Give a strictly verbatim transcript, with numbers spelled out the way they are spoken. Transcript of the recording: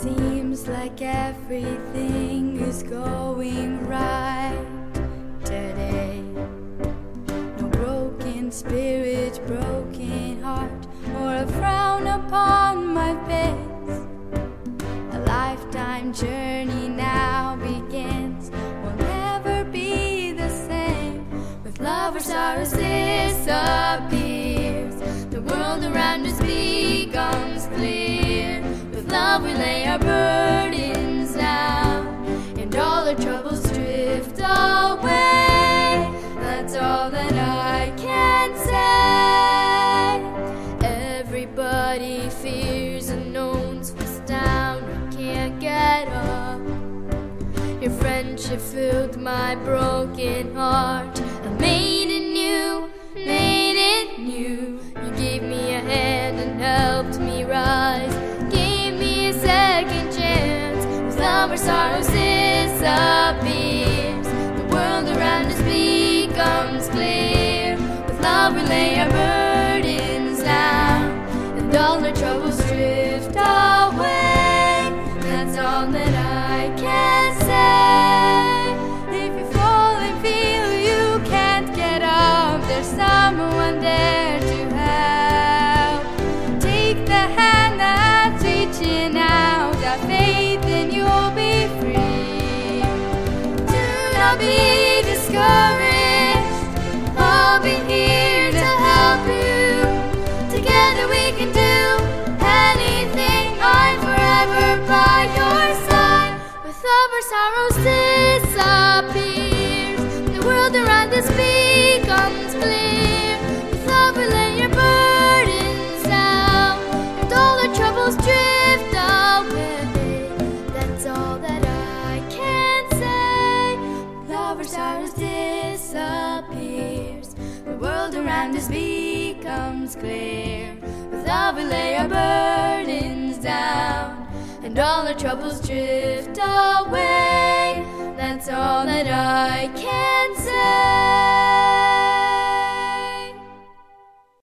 Seems like everything is going right today. No broken spirit, broken heart, or a frown upon my face. A lifetime journey now begins, will never be the same. With love our sorrows disappears, the world around us becomes clear. With love we lay our burdens down, and all our troubles drift away. That's all that I can say. Everybody fears unknowns, falls down, or can't get up. Your friendship filled my broken heart. I made it new, made it new. You gave me a hand and helped me rise, gave me a second chance. With love our sorrows disappears, the world around us becomes clear. With love we lay our burdens down, and all our troubles drift away. That's all that I can say. If you fall and feel you can't get up, there's someone there to help. Take the hand that's reaching out, have faith and you'll be free. Do not be discouraged, I'll be here to help you. Together we can do anything, I'm forever by your side. With love our sorrows disappears, the world around us becomes clear. With love we lay your burdens down, and all our troubles drift away. That's all that I can say. Love our sorrows disappears, the world around us becomes clear. With love we lay our burdens down, and all our troubles drift away. That's all that I can say.